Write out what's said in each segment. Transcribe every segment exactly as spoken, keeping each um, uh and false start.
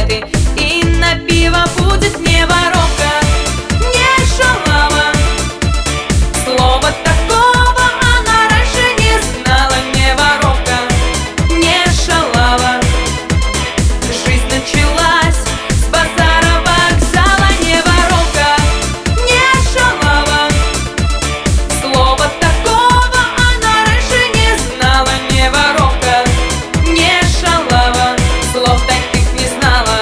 конфеты, и на пиво будет не воровка, не шалава. Слова такого она раньше не знала. Не воровка, не шалава. Жизнь началась с базара вокзала. Не воровка, не шалава. Слова такого она раньше не знала. Не воровка, не шалава. Слов таких не знала.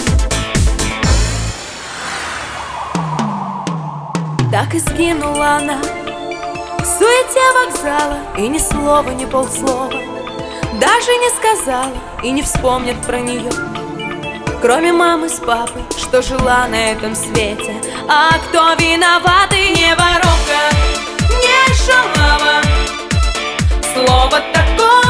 Так и сгинула она в суете вокзала, и ни слова, ни полслова даже не сказала, и не вспомнит про нее, кроме мамы с папой, что жила на этом свете. А кто виноватый? Не воровка, не шалава. Слова такого